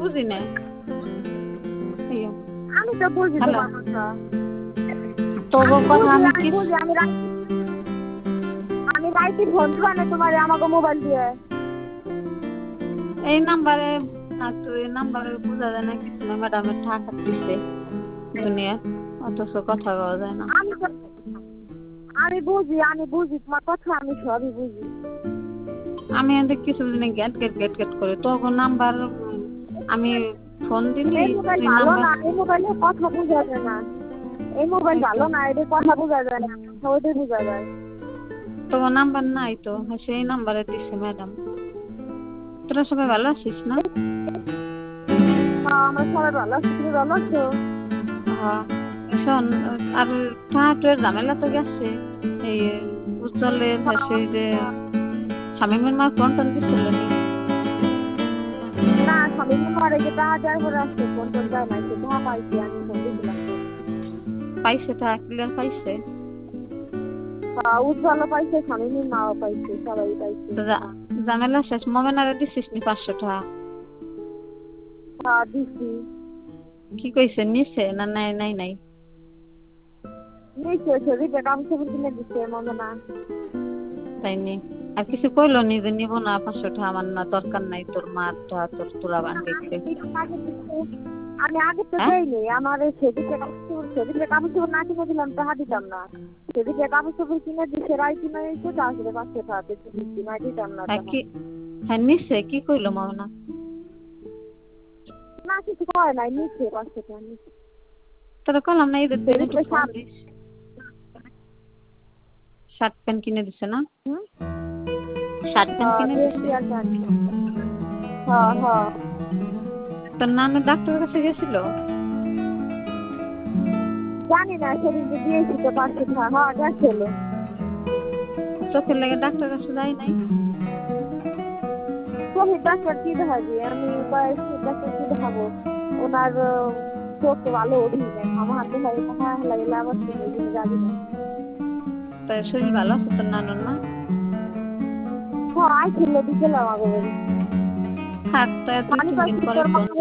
বুঝি না। আমি তো বুঝি তোমার কথা। তোর কথা আমি কি বুঝি, আমি রাইতে ফোন দিবা না তোমার আমাকে মোবাইল দিয়ে। এই নাম্বারে না, তো এই নাম্বারে বোঝা যায় না কিছু না। ম্যাডামের টাকা দিচ্ছে দুনিয়া, অথচ কথা বলা যায় না। আমি বুঝি তোমার কথা, আমি সবই বুঝি। আমি এদের কিছু দিনে গেট গেট গেট গেট করে তখন নাম্বার আমি ফোন দিলি এই মোবাইল তুই ভালো নাম্বার না, এই মোবাইলে কথা বোঝা যায় না। এই মোবাইল ভালো না, এদের কথা বোঝা যায় না, ওদের বোঝা যায়। তোমার নাম্বার নাই তো, সেই নাম্বারে দিচ্ছে ম্যাডাম। তোরা সবাই ভালো আছিস না? আমরা সবাই ভালো আছি, তুমি ভালো আছো? হ্যাঁ। শোন, আর ঠাটুয়ের ঝামেলা তো গেছে। এই উজ্জ্বলের হাসি যে শামিমের মা ফোন টোন দিছিল নি? না, স্বামীর মারে যে টাকা দেওয়ার পরে আসছে, ফোন টোন দেয় না, সে টাকা পাইছি, আমি ফোন দিয়েছিলাম। পাইছে, টাকা ক্লিয়ার পাইছে? উজ্জ্বলও পাইছে, স্বামীর মাও পাইছে, সবাই পাইছে। ঝামেলা শেষ। মোমেনারে দিছিস নি 500 টাকা? হ্যাঁ দিছি। কি কইছে, নিছে না নাই? নাই নাই নিচে শরীরে গামছা কিনে দিচ্ছে মনে না। তাইনি? আর কিছু কইলো নি যে নিব না 500 টাকা, আমার না দরকার নাই, তোর মার টা তোর তোরা বান্ধিতে? আমি আগে তো হ্যাঁ, দেইনি, আমার সেদিকে কাপড় না কিনে দিলাম টাকা দিতাম না। সেদিকে কাপড় কিনে দিচ্ছে, রাই কিনে এসে তারপরে 500 টাকা দিচ্ছি, না দিতাম না টাকা। কি হ্যাঁ নিছে? কি কইলো মোমেনা? না কিছু করে নাই, নিচ্ছে 500 টাকা নিচ্ছে। তোরা কলাম না ঈদের দিন একটু phone shirt. This. Shirt pant কিনে দিছে না? শার্ট প্যান্ট কিনে দিছে? হ্যাঁ হ্যাঁ। তোর নানু ডাক্তারের কাছে গেছিল? জানি না, সেদিন তো দিয়েছি তো 500 টাকা। হ্যাঁ গেছিল। চোখের লেগে ডাক্তারের কাছে যাই নাই? শহীদ ডাক্তার কি দেখাবি, আমি শহীদ ডাক্তার কি দেখাবো? ওনার চোখ তো ভালো ওঠি না, আমার হাতে লাগলে আবার যাবি না। তাই শরীর ভালো আছে তোর নানুর না? হ্যাঁ আইছিল বিকেলে আমাকে বাড়ি। থাক, তাই 2-3 দিন পরে ফোন